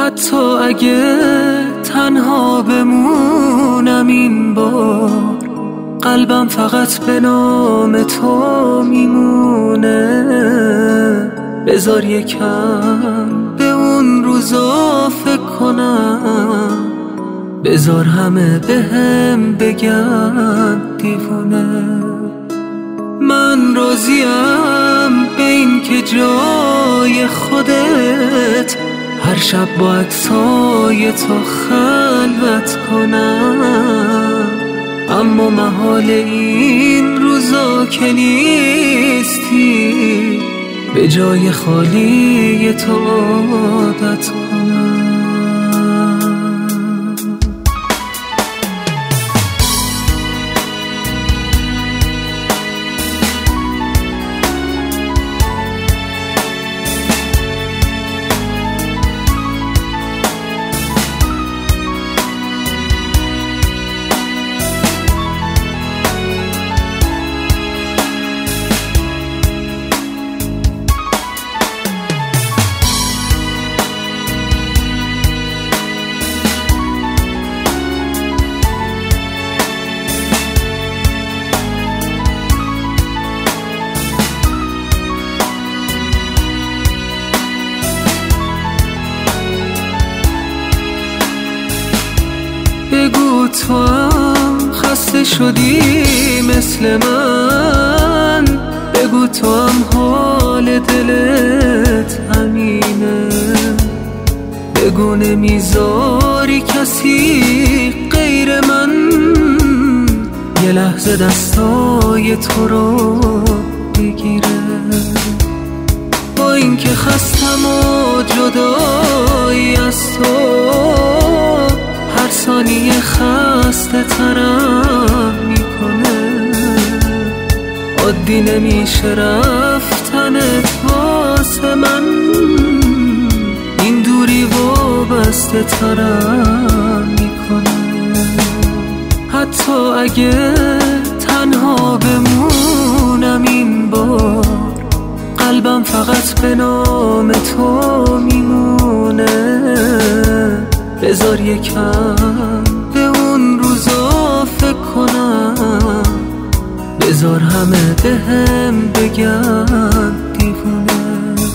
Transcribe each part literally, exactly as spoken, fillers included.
حتی اگه تنها بمونم این بار، قلبم فقط به نام تو میمونه. بذار یکم به اون روزا فکر کنم، بذار همه بهم بگن دیوونه. من راضیم به این که جای خودت هر شب با عکسای تو خلوت کنم، اما محال این روزا که نیستی به جای خالی تو عادت کنم. بگو تو هم خسته شدی مثل من، بگو تو هم حال دلت همینه، بگو نمیذاری کسی غیر من یه لحظه دستای تو رو بگیره. با اینکه خستم و جدایی از تو، هر ثانیه خسته ترم میکنه. عادی نمیشه رفتنت واسه من، این دوری وابسته ترم میکنه. حتی اگه تنها بمونم این بار، قلبم فقط به نام تو میمونه. بذار یکم به اون روزا فکر کنم، بذار همه بهم بگن دیوونه.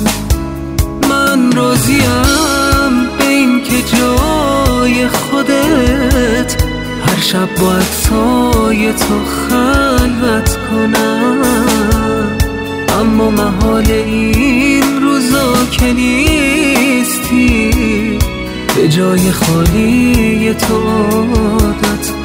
من راضیم به این که جای خودت هر شب با عکسای تو خلوت کنم، اما محال این روزا که نیستی به جای خالی تو عادت